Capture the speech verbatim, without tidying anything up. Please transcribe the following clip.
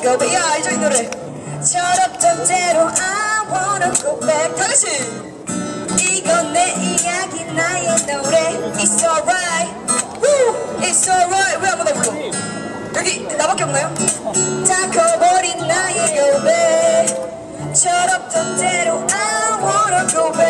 go back. 야 알죠 이 노래. 철없던 대로 I wanna go back. 다같이. 이건 내 이야기 나의 노래. It's alright. Woo. It's alright. 왜 아무나 불러? 여기 나밖에 없나요? 다 커버린 나의 고백. 철없던 대로 I wanna go back.